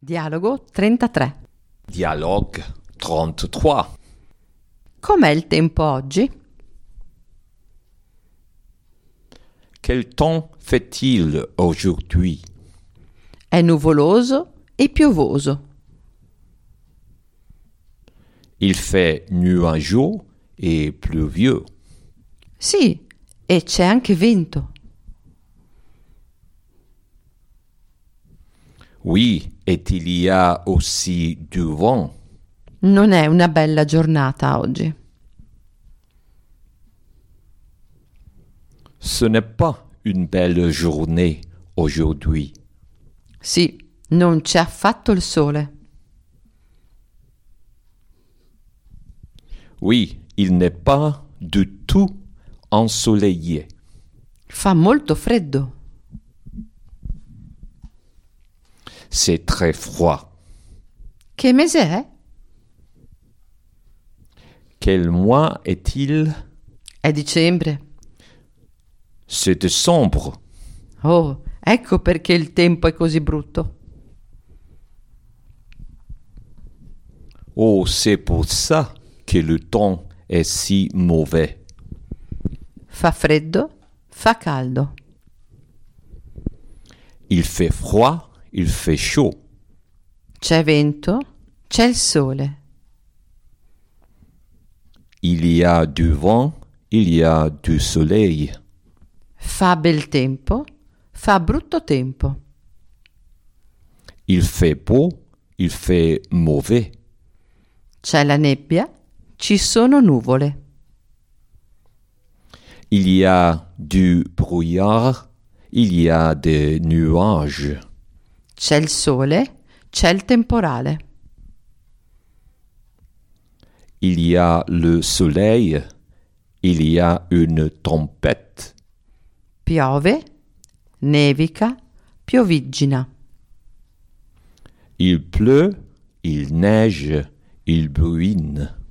Dialogo 33. Dialogue 33. Com'è il tempo oggi? Quel temps fait-il aujourd'hui? È nuvoloso e piovoso. Il fait nuageux et pluvieux. Sì, e c'è anche vento. Oui, et il y a aussi du vent. Non è una bella giornata oggi. Ce n'est pas une belle journée aujourd'hui. Sì, non c'è affatto il sole. Oui, il n'est pas du tout ensoleillé. Fa molto freddo. C'est très froid. Che mese è? Quel mois est-il? È dicembre. C'est décembre. Oh, ecco perché il tempo è così brutto. Oh, c'est pour ça que le temps est si mauvais. Fa freddo, fa caldo. Il fait froid, il fait chaud. C'è vento, c'è il sole. Il y a du vent, il y a du soleil. Fa bel tempo, fa brutto tempo. Il fait beau, il fait mauvais. C'è la nebbia, ci sono nuvole. Il y a du brouillard, il y a des nuages. C'è il sole, c'è il temporale. Il y a le soleil, il y a une tempête. Piove, nevica, pioviggina. Il pleut, il neige, il bruine.